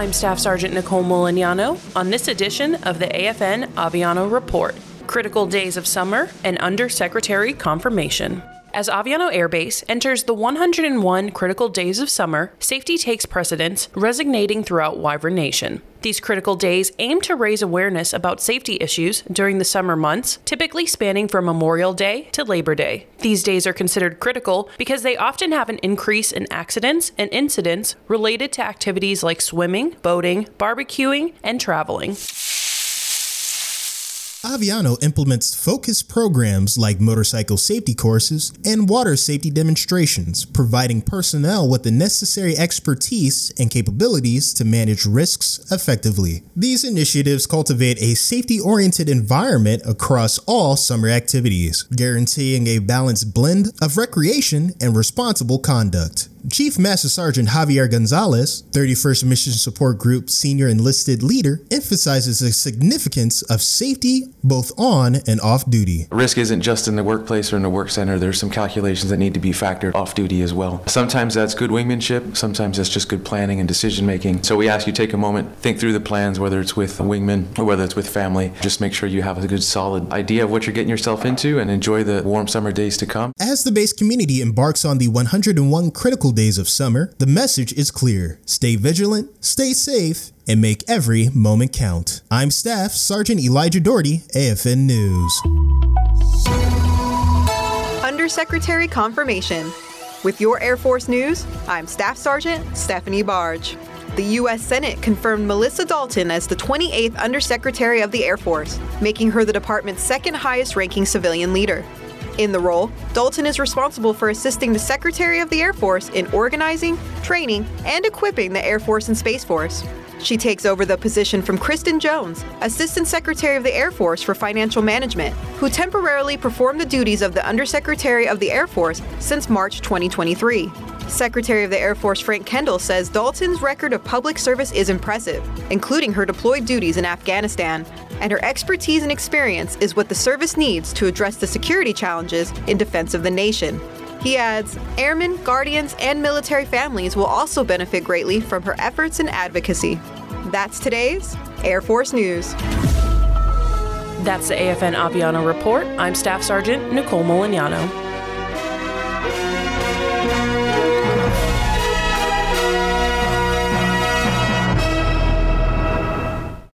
I'm Staff Sergeant Nicole Molignano on this edition of the AFN Aviano Report, Critical Days of Summer and Undersecretary Confirmation. As Aviano Air Base enters the 101 critical days of summer, safety takes precedence, resonating throughout Wyvern Nation. These critical days aim to raise awareness about safety issues during the summer months, typically spanning from Memorial Day to Labor Day. These days are considered critical because they often have an increase in accidents and incidents related to activities like swimming, boating, barbecuing, and traveling. Aviano implements focused programs like motorcycle safety courses and water safety demonstrations, providing personnel with the necessary expertise and capabilities to manage risks effectively. These initiatives cultivate a safety-oriented environment across all summer activities, guaranteeing a balanced blend of recreation and responsible conduct. Chief Master Sergeant Javier Gonzalez, 31st Mission Support Group Senior Enlisted Leader, emphasizes the significance of safety both on and off duty. Risk isn't just in the workplace or in the work center. There's some calculations that need to be factored off duty as well. Sometimes that's good wingmanship. Sometimes that's just good planning and decision making. So we ask you take a moment, think through the plans, whether it's with a wingman or whether it's with family. Just make sure you have a good solid idea of what you're getting yourself into and enjoy the warm summer days to come. As the base community embarks on the 101 critical days of summer, the message is clear. Stay vigilant, stay safe, and make every moment count. I'm Staff Sergeant Elijah Doherty, AFN News. Undersecretary Confirmation. With your Air Force news, I'm Staff Sergeant Stephanie Barge. The U.S. Senate confirmed Melissa Dalton as the 28th Undersecretary of the Air Force, making her the department's second highest ranking civilian leader. In the role, Dalton is responsible for assisting the Secretary of the Air Force in organizing, training, and equipping the Air Force and Space Force. She takes over the position from Kristen Jones, Assistant Secretary of the Air Force for Financial Management, who temporarily performed the duties of the Undersecretary of the Air Force since March 2023. Secretary of the Air Force Frank Kendall says Dalton's record of public service is impressive, including her deployed duties in Afghanistan, and her expertise and experience is what the service needs to address the security challenges in defense of the nation. He adds, airmen, guardians, and military families will also benefit greatly from her efforts and advocacy. That's today's Air Force News. That's the AFN Aviano Report. I'm Staff Sergeant Nicole Molignano.